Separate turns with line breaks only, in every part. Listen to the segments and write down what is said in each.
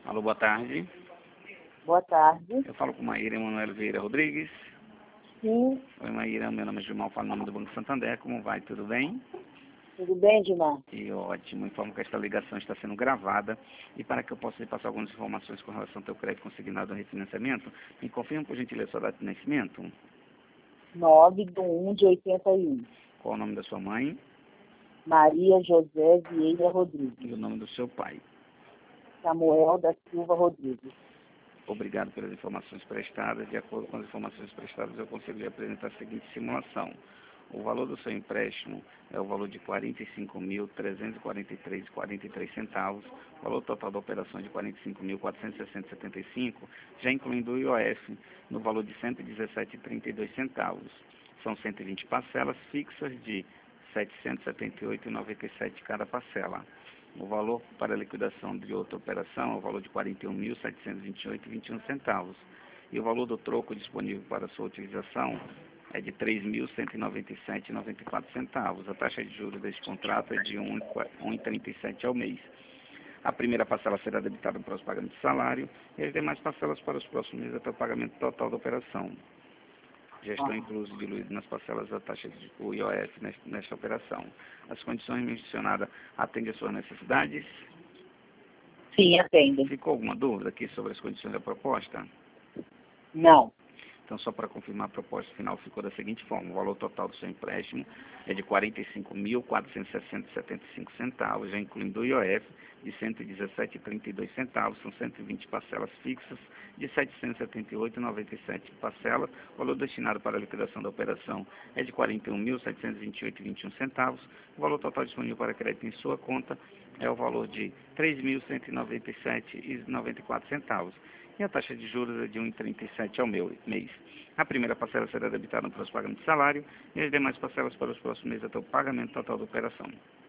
Alô, boa tarde.
Boa tarde.
Eu falo com Maíra Emanuel Vieira Rodrigues.
Sim,
Oi, Maíra, meu nome é Gilmar, falo em nome do Banco Santander. Como vai? Tudo bem?
tudo bem, Gilmar?
E ótimo. Informo que esta ligação está sendo gravada e para que eu possa lhe passar algumas informações com relação ao teu crédito consignado ao refinanciamento, me confirma, por gentileza, sua data de nascimento.
9/1/81.
Qual o nome da sua mãe
Maria José Vieira Rodrigues.
e o nome do seu pai.
Samuel da Silva Rodrigues.
Obrigado pelas informações prestadas. De acordo com as informações prestadas, eu consigo lhe apresentar a seguinte simulação. O valor do seu empréstimo é o valor de R$ 45.343,43 centavos. O valor total da operação é de R$ 45.460,75, já incluindo o IOF, no valor de R$ 117,32 centavos. São 120 parcelas fixas de R$ 778,97 cada parcela. O valor para a liquidação de outra operação é o valor de R$ 41.728,21 centavos. E o valor do troco disponível para sua utilização é de R$ 3.197,94 centavos. A taxa de juros deste contrato é de 1,37 ao mês. A primeira parcela será debitada para os pagamentos de salário e as demais parcelas para os próximos meses até o pagamento total da operação. Já estão inclusos diluídos nas parcelas da taxa de IOF nesta operação. As condições mencionadas atendem às suas necessidades?
Sim, atende.
Ficou alguma dúvida aqui sobre as condições da proposta?
Não.
Então, só para confirmar, a proposta final ficou da seguinte forma. O valor total do seu empréstimo é de R$ 45.460,75 centavos, já incluindo o IOF, de R$ 117,32 centavos. São 120 parcelas fixas de R$ 778,97 parcelas. O valor destinado para a liquidação da operação é de R$ 41.728,21 centavos. O valor total disponível para crédito em sua conta é o valor de R$ 3.197,94 centavos. E a taxa de juros é de 1,37 ao mês. A primeira parcela será debitada para os pagamentos de salário e as demais parcelas para os próximos meses até o pagamento total da operação.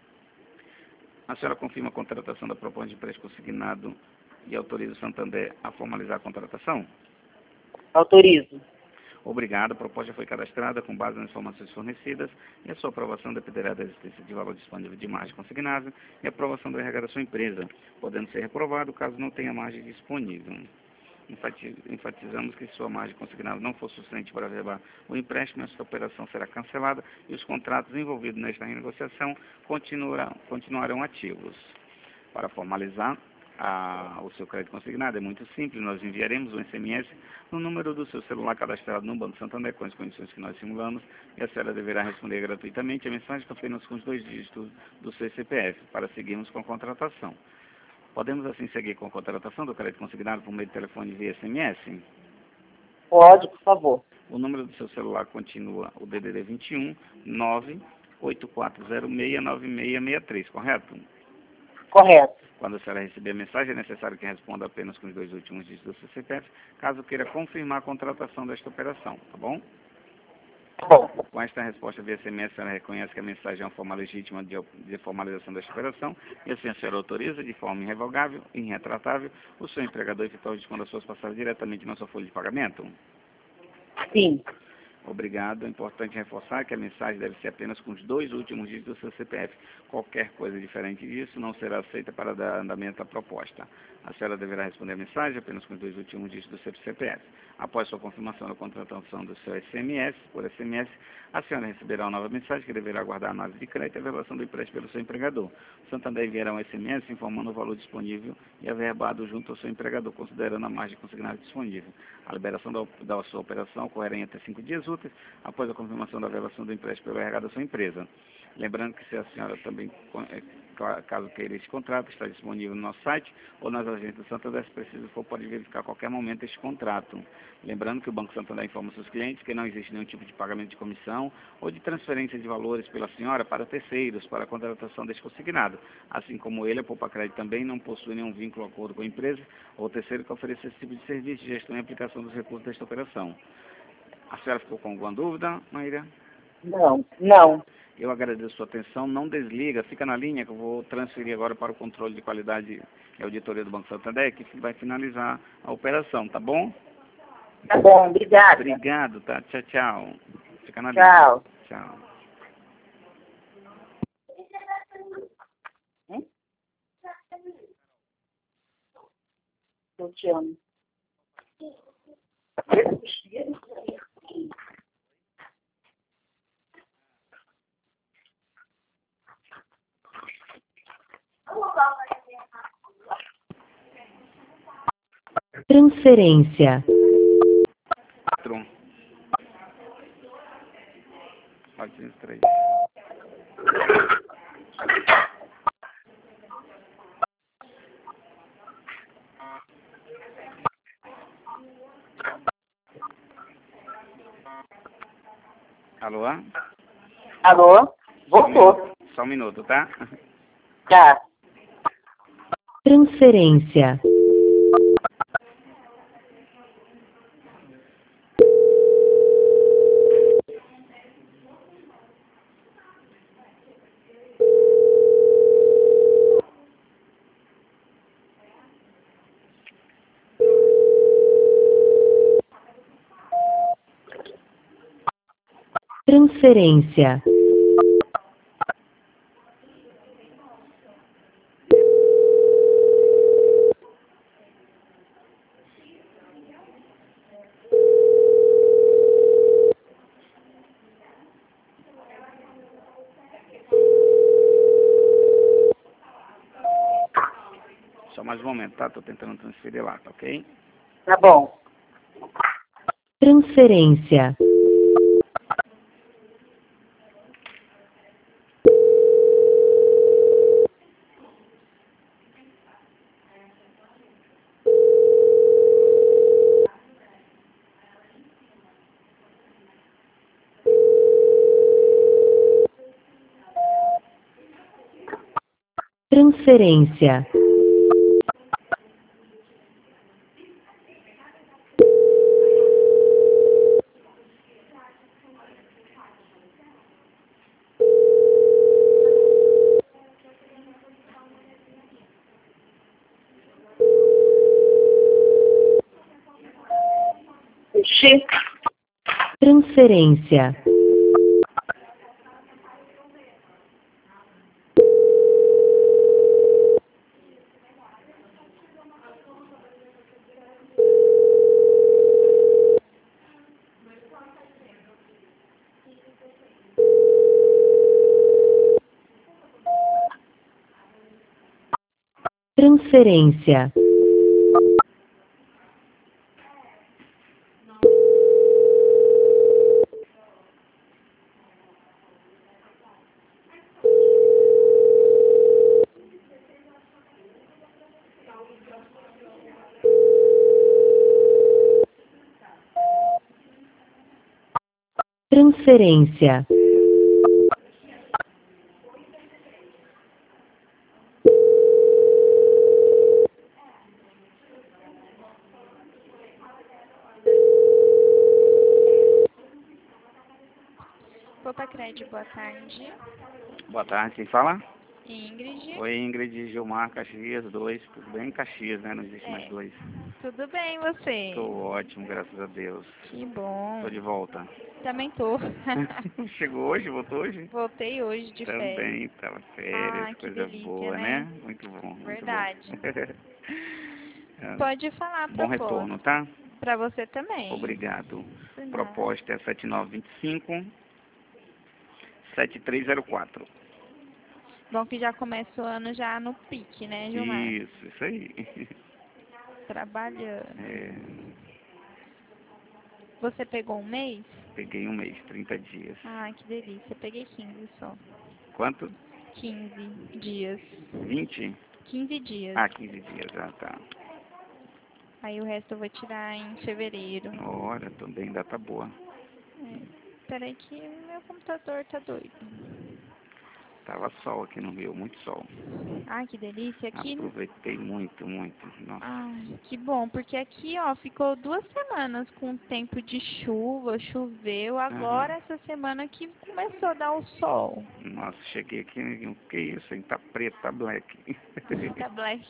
A senhora confirma a contratação da proposta de empréstimo consignado e autoriza o Santander a formalizar a contratação?
Autorizo.
Obrigado. A proposta foi cadastrada com base nas informações fornecidas e a sua aprovação dependerá da existência de valor disponível de margem consignável e a aprovação do RH da sua empresa, podendo ser reprovado caso não tenha margem disponível. Enfatizamos que se sua margem consignada não for suficiente para levar o empréstimo, esta operação será cancelada e os contratos envolvidos nesta renegociação continuarão ativos. Para formalizar o seu crédito consignado é muito simples. Nós enviaremos um SMS no número do seu celular cadastrado no Banco Santander com as condições que nós simulamos e a senhora deverá responder gratuitamente a mensagem apenas com os 2 dígitos do seu CPF para seguirmos com a contratação. Podemos assim seguir com a contratação do crédito consignado por meio de telefone via SMS?
Pode, por favor.
O número do seu celular continua o DDD 21 984069663, correto?
Correto.
Quando a senhora receber a mensagem, é necessário que responda apenas com os 2 últimos dígitos do seu CPF, caso queira confirmar a contratação desta operação, tá bom?
Tá bom.
Com esta resposta via SMS, a senhora reconhece que a mensagem é uma forma legítima de formalização desta operação e assim a senhora autoriza de forma irrevogável e irretratável o seu empregador efetuar o desconto das suas passagens diretamente na sua folha de pagamento?
Sim.
Obrigado. É importante reforçar que a mensagem deve ser apenas com os 2 últimos dígitos do seu CPF. Qualquer coisa diferente disso não será aceita para dar andamento à proposta. A senhora deverá responder a mensagem apenas com os 2 últimos dígitos do seu CPF. Após sua confirmação da contratação do seu SMS, por SMS, a senhora receberá uma nova mensagem que deverá aguardar a análise de crédito e a avaliação do empréstimo pelo seu empregador. O Santander enviará um SMS informando o valor disponível e averbado junto ao seu empregador, considerando a margem consignada disponível. A liberação da sua operação ocorrerá em até 5 dias úteis após a confirmação da avaliação do empréstimo pelo RH da sua empresa. Lembrando que se a senhora também, caso queira este contrato, está disponível no nosso site ou nas agências do Santander, se preciso for, pode verificar a qualquer momento este contrato. Lembrando que o Banco Santander informa seus clientes que não existe nenhum tipo de pagamento de comissão ou de transferência de valores pela senhora para terceiros para a contratação deste consignado. Assim como ele, a Poupa Crédito também não possui nenhum vínculo ou acordo com a empresa ou terceiro que ofereça esse tipo de serviço de gestão e aplicação dos recursos desta operação. A senhora ficou com alguma dúvida, Maíra?
Não. Não.
Eu agradeço a sua atenção. Não desliga, fica na linha que eu vou transferir agora para o controle de qualidade e auditoria do Banco Santander, que vai finalizar a operação, tá bom?
Tá bom, obrigada.
Obrigado, tá? Tchau, tchau. Fica na
Tchau.
linha. Tchau.
Eu te amo.
Transferência.
4. 403. Alô?
Alô? Voltou.
Só um minuto, tá?
Tá.
Transferência. Transferência.
Só mais um momento, tá? Tô tentando transferir lá, tá ok?
Tá bom.
Transferência. Transferência.
Ixi.
Transferência. Transferência. Transferência.
Popacred, boa tarde.
Boa tarde, quem fala?
Ingrid.
Oi, Ingrid, Gilmar, Caxias, 2. Tudo bem? Caxias, né? Não existe mais 2.
Tudo bem, você?
Tô ótimo, graças a Deus.
Que bom.
Tô de volta.
Também tô.
Chegou hoje? Voltou hoje?
Voltei hoje de férias.
Também, tava férias,
Ah, que
coisa
delícia,
boa,
né?
Muito bom, muito bom.
Verdade. Pode falar a
Bom retorno, tá?
Pra você também.
Obrigado.
Por nada.
Proposta é 7925 7304.
Bom que já começa o ano já no pique, né, Gilmar?
Isso aí.
Trabalhando.
É,
Você pegou um mês?
peguei um mês, 30 dias.
Ah, que delícia. Peguei 15 só.
Quanto?
15 dias.
20?
15 dias.
Ah, 15 dias, tá.
Aí o resto eu vou tirar em fevereiro.
Ora, também data boa.
Peraí que meu computador tá doido.
Tava sol aqui no Rio, muito sol.
Ai, que delícia. Aqui...
Aproveitei muito. Nossa.
Ai, que bom, porque aqui, ó, ficou 2 semanas com tempo de chuva, choveu. Agora, essa semana que começou a dar o sol.
Nossa, cheguei aqui e o que isso, hein? Tá preto, tá black.
Tá black.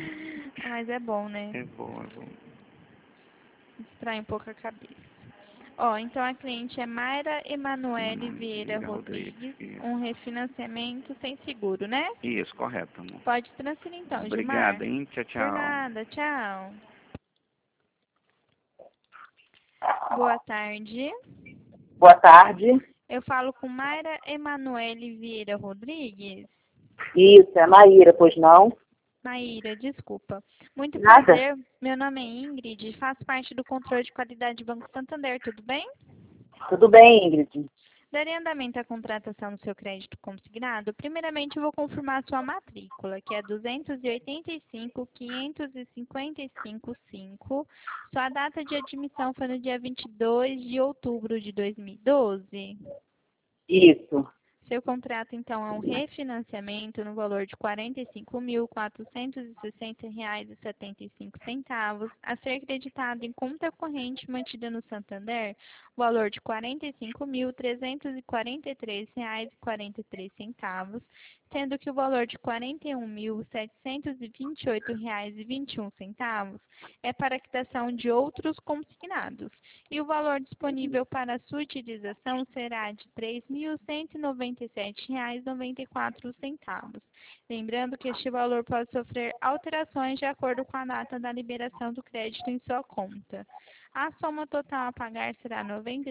Mas é bom, né?
É bom.
Distrai um pouco a cabeça. Ó, então a cliente é Mayra Emanuele Vieira
Vieira
Rodrigues,
isso.
um refinanciamento sem seguro, né?
Isso, correto, amor.
Pode transferir então, Gilmar.
Obrigado, hein? Tchau,
Por
tchau.
nada, tchau. Boa tarde.
Boa tarde.
Eu falo com Mayra Emanuele Vieira Rodrigues.
Isso, é Maíra, pois não?
Maíra, desculpa. Muito
Nada.
prazer. Meu nome é Ingrid, faço parte do controle de qualidade do Banco Santander, tudo bem?
Tudo bem, Ingrid?
Daria andamento à contratação do seu crédito consignado? Primeiramente, eu vou confirmar sua matrícula, que é 285.555.5. Sua data de admissão foi no dia 22 de outubro de 2012.
Isso.
Seu contrato, então, é um refinanciamento no valor de R$ 45.460,75, a ser creditado em conta corrente mantida no Santander, o valor de R$ 45.343,43, sendo que o valor de R$ 41.728,21 é para quitação de outros consignados, e o valor disponível para sua utilização será de R$ 3.197,94. Lembrando que este valor pode sofrer alterações de acordo com a data da liberação do crédito em sua conta. A soma total a pagar será R$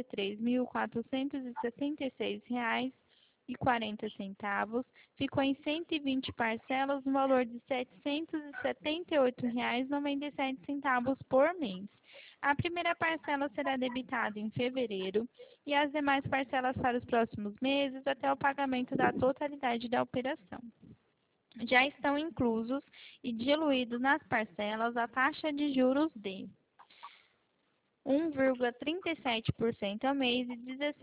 93.476,40. Ficou em 120 parcelas no valor de R$ 778,97 por mês. A primeira parcela será debitada em fevereiro e as demais parcelas para os próximos meses até o pagamento da totalidade da operação. Já estão inclusos e diluídos nas parcelas a taxa de juros de 1,37% ao mês e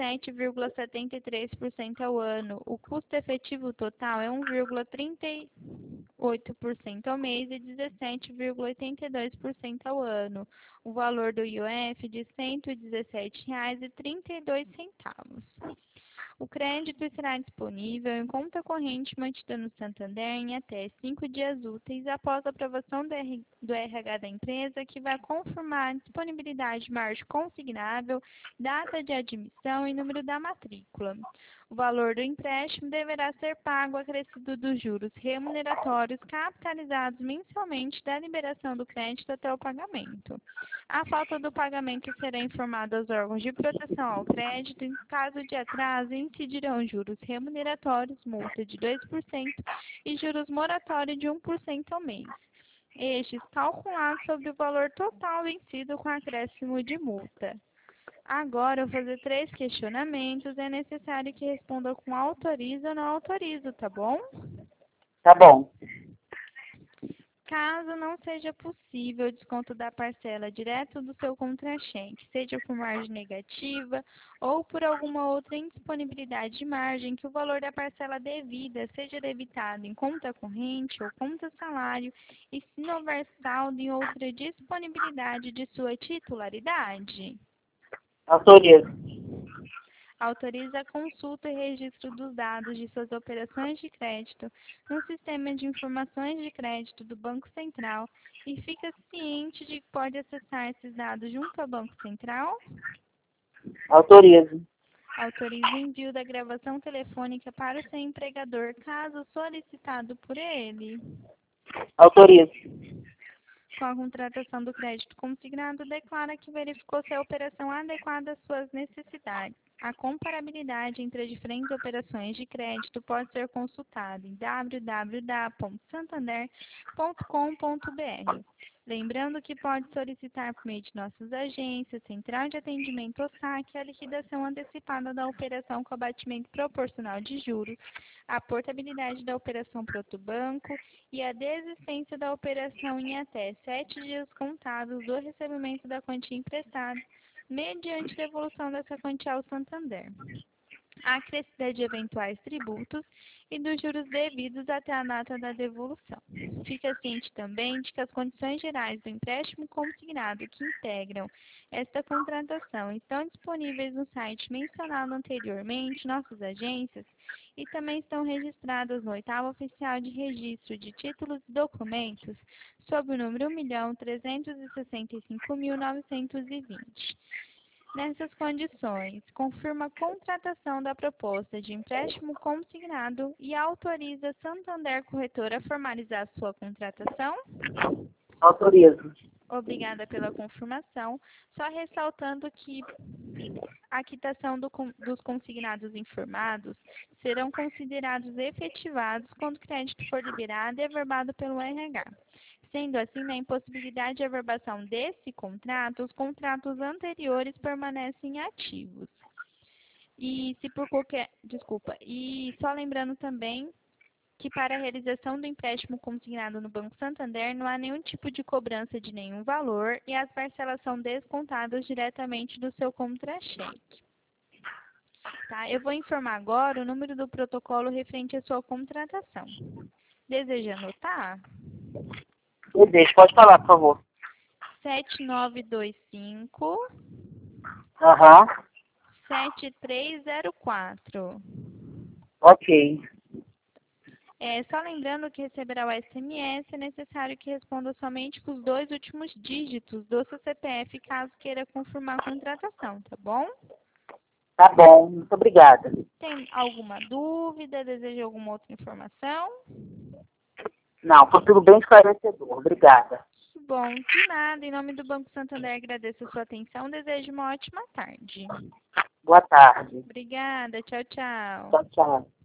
17,73% ao ano. O custo efetivo total é 1,38% ao mês e 17,82% ao ano. O valor do IOF de R$ 117,32. O crédito estará disponível em conta corrente mantida no Santander em até 5 dias úteis após a aprovação do RH da empresa, que vai confirmar a disponibilidade de margem consignável, data de admissão e número da matrícula. O valor do empréstimo deverá ser pago acrescido dos juros remuneratórios capitalizados mensalmente da liberação do crédito até o pagamento. A falta do pagamento será informada aos órgãos de proteção ao crédito. Em caso de atraso, incidirão juros remuneratórios, multa de 2% e juros moratórios de 1% ao mês. Estes calculados sobre o valor total vencido com acréscimo de multa. Agora, eu vou fazer 3 questionamentos. É necessário que responda com autorizo ou não autorizo, tá bom?
Tá bom.
Caso não seja possível o desconto da parcela direto do seu contra-cheque, seja por margem negativa ou por alguma outra indisponibilidade de margem, que o valor da parcela devida seja debitado em conta corrente ou conta salário e se não houver saldo em outra disponibilidade de sua titularidade.
Autorizo.
Autoriza a consulta e registro dos dados de suas operações de crédito no Sistema de Informações de Crédito do Banco Central e fica ciente de que pode acessar esses dados junto ao Banco Central?
Autorizo.
Autoriza o envio da gravação telefônica para o seu empregador, caso solicitado por ele.
Autorizo.
Com a contratação do crédito consignado, declara que verificou se a operação adequada às suas necessidades. A comparabilidade entre as diferentes operações de crédito pode ser consultada em www.santander.com.br. Lembrando que pode solicitar por meio de nossas agências, Central de Atendimento ou SAC, a liquidação antecipada da operação com abatimento proporcional de juros, a portabilidade da operação para outro banco e a desistência da operação em até 7 dias contáveis do recebimento da quantia emprestada, mediante devolução dessa quantia ao Santander. A acrescida de eventuais tributos e dos juros devidos até a data da devolução. Fica ciente também de que as condições gerais do empréstimo consignado que integram esta contratação estão disponíveis no site mencionado anteriormente, nossas agências, e também estão registradas no 8º Oficial de Registro de Títulos e Documentos, sob o número 1.365.920. Nessas condições, confirma a contratação da proposta de empréstimo consignado e autoriza Santander Corretora a formalizar sua contratação?
Autorizo.
Obrigada pela confirmação. Só ressaltando que a quitação dos consignados informados serão considerados efetivados quando o crédito for liberado e averbado pelo RH. Sendo assim, na impossibilidade de averbação desse contrato, os contratos anteriores permanecem ativos. E só lembrando também que para a realização do empréstimo consignado no Banco Santander não há nenhum tipo de cobrança de nenhum valor e as parcelas são descontadas diretamente do seu contra-cheque. Tá? Eu vou informar agora o número do protocolo referente à sua contratação. Deseja anotar?
Desejo. Pode falar, por favor.
7925
Aham.
7304.
Ok.
Só lembrando que receberá o SMS, é necessário que responda somente com os 2 últimos dígitos do seu CPF, caso queira confirmar a contratação, tá bom?
Tá bom. Muito obrigada.
Tem alguma dúvida? Deseja alguma outra informação?
Não, foi tudo bem esclarecedor. Obrigada.
Que bom, de nada. Em nome do Banco Santander, agradeço a sua atenção. Desejo uma ótima tarde.
Boa tarde.
Obrigada. Tchau, tchau.
Tchau, tchau.